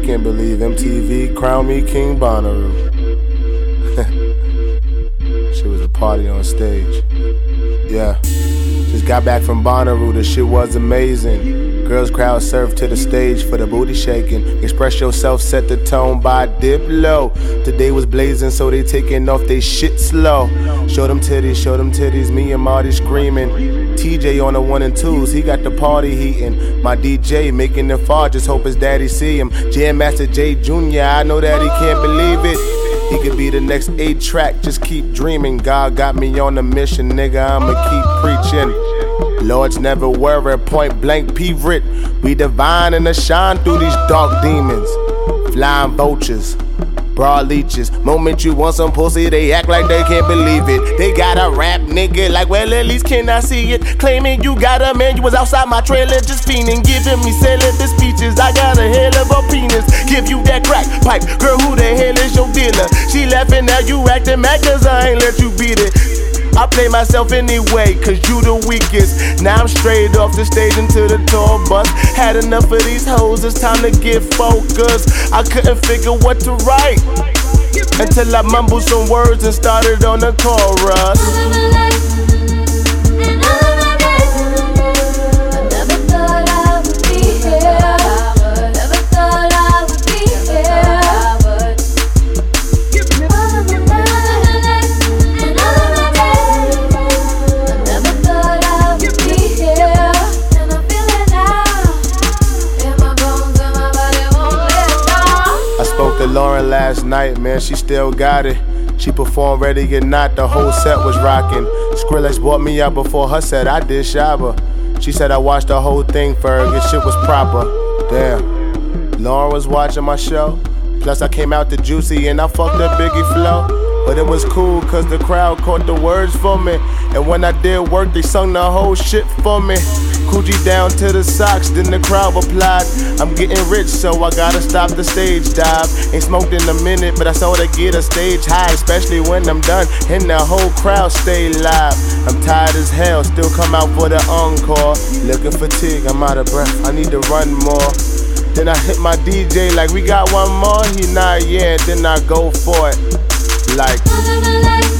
can't believe MTV crowned me King Bonnaroo. Shit was a party on stage. Yeah. Just got back from Bonnaroo, the shit was amazing. Girls crowd surfed to the stage for the booty shaking. Express yourself, set the tone by Diplo. Today was blazing, so they taking off they shit slow. Show them titties, me and Marty screaming. TJ on the 1 and 2s, he got the party heating. My DJ making it far, just hope his daddy see him. Jam Master J Jr., I know that he can't believe it. He could be the next 8-track, just keep dreaming. God got me on a mission, nigga, I'ma keep preaching. Lords never worry, point blank pivot. We divine and a shine through these dark demons. Flying vultures, broad leeches. Moment you want some pussy, they act like they can't believe it. They got a rap nigga like, well, at least can I see it? Claiming you got a man, you was outside my trailer just fiending. Giving me celibate speeches, I got a hell of a penis. Give you that crack pipe, girl, who the hell is your dealer? She laughing at you acting mad cause I ain't let you beat it. I play myself anyway, cause you the weakest. Now I'm straight off the stage into the tour bus. Had enough of these hoes, it's time to get focused. I couldn't figure what to write until I mumbled some words and started on the chorus. To Lauren last night, man, she still got it. She performed Ready or Not, the whole set was rocking. Skrillex bought me out before her set, I did Shabba. She said I watched the whole thing, Ferg, this shit was proper. Damn, Lauren was watching my show. Plus I came out to Juicy and I fucked up Biggie flow. But it was cool cause the crowd caught the words for me. And when I did work, they sung the whole shit for me. Coochie down to the socks, then the crowd replied, I'm getting rich, so I gotta stop the stage dive. Ain't smoked in a minute, but I saw to get a stage high, especially when I'm done and the whole crowd stay live. I'm tired as hell, still come out for the encore. Looking fatigued, I'm out of breath, I need to run more. Then I hit my DJ like, we got one more? He not, yeah, then I go for it. Like